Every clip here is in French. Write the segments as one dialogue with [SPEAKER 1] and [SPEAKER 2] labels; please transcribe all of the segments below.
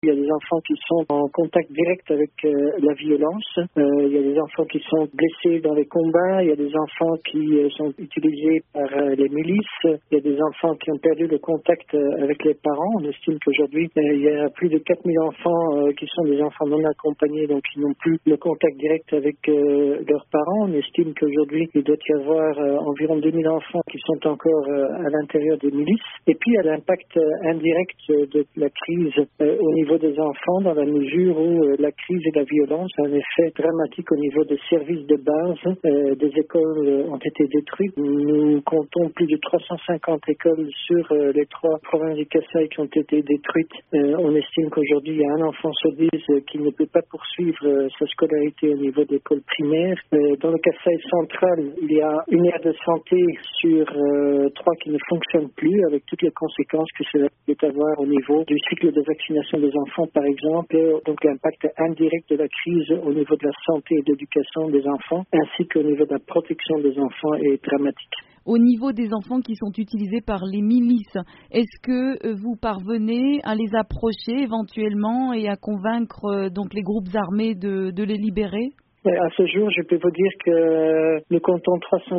[SPEAKER 1] Il y a des enfants qui sont en contact direct avec la violence. Il y a des enfants qui sont blessés dans les combats. Il y a des enfants qui sont utilisés par les milices. Il y a des enfants qui ont perdu le contact avec les parents. On estime qu'aujourd'hui, il y a plus de 4000 enfants qui sont des enfants non accompagnés, donc qui n'ont plus le contact direct avec leurs parents. On estime qu'aujourd'hui, il doit y avoir environ 2000 enfants qui sont encore à l'intérieur des milices. Et puis, il y a l'impact indirect de la crise au niveau des enfants, dans la mesure où la crise et la violence ont un effet dramatique au niveau des services de base. Des écoles ont été détruites. Nous comptons plus de 350 écoles sur les 3 provinces du Kasaï qui ont été détruites. On estime qu'aujourd'hui, il y a un enfant sur 10 qui ne peut pas poursuivre sa scolarité au niveau d'école primaire. Dans le Kasaï central, il y a une aire de santé sur 3 qui ne fonctionne plus, avec toutes les conséquences que cela peut avoir au niveau du cycle de vaccination des enfants, par exemple. Donc l'impact indirect de la crise au niveau de la santé et de l'éducation des enfants, ainsi qu'au niveau de la protection des enfants est dramatique.
[SPEAKER 2] Au niveau des enfants qui sont utilisés par les milices, est-ce que vous parvenez à les approcher éventuellement et à convaincre donc les groupes armés de les libérer ?
[SPEAKER 1] À ce jour, je peux vous dire que nous comptons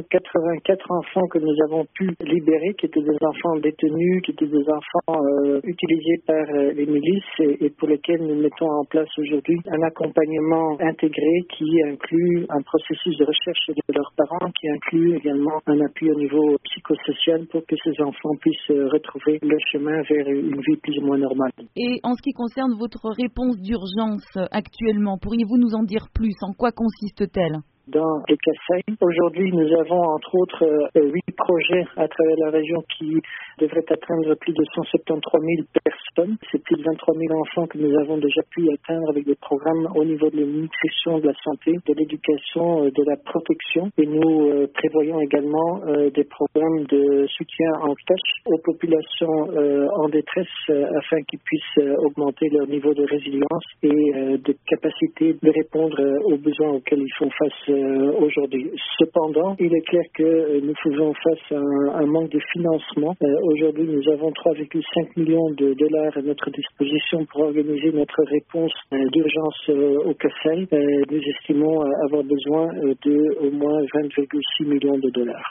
[SPEAKER 1] 384 enfants que nous avons pu libérer, qui étaient des enfants détenus, qui étaient des enfants utilisés par les milices et pour lesquels nous mettons en place aujourd'hui un accompagnement intégré qui inclut un processus de recherche de leurs parents, qui inclut également un appui au niveau psychosocial pour que ces enfants puissent retrouver le chemin vers une vie plus ou moins normale.
[SPEAKER 2] Et en ce qui concerne votre réponse d'urgence actuellement, pourriez-vous nous en dire plus ? En quoi consiste-t-elle ?
[SPEAKER 1] Dans le Kasaï, aujourd'hui, nous avons entre autres 8 projets à travers la région qui devraient atteindre plus de 173 000 personnes. C'est plus de 23 000 enfants que nous avons déjà pu atteindre avec des programmes au niveau de la nutrition, de la santé, de l'éducation, de la protection. Et nous prévoyons également des programmes de soutien en cash aux populations en détresse afin qu'ils puissent augmenter leur niveau de résilience et de capacité de répondre aux besoins auxquels ils font face aujourd'hui. Cependant, il est clair que nous faisons face à un manque de financement. Aujourd'hui, nous avons 3,5 millions de dollars à notre disposition pour organiser notre réponse d'urgence au Kasaï. Nous estimons avoir besoin de au moins 20,6 millions de dollars.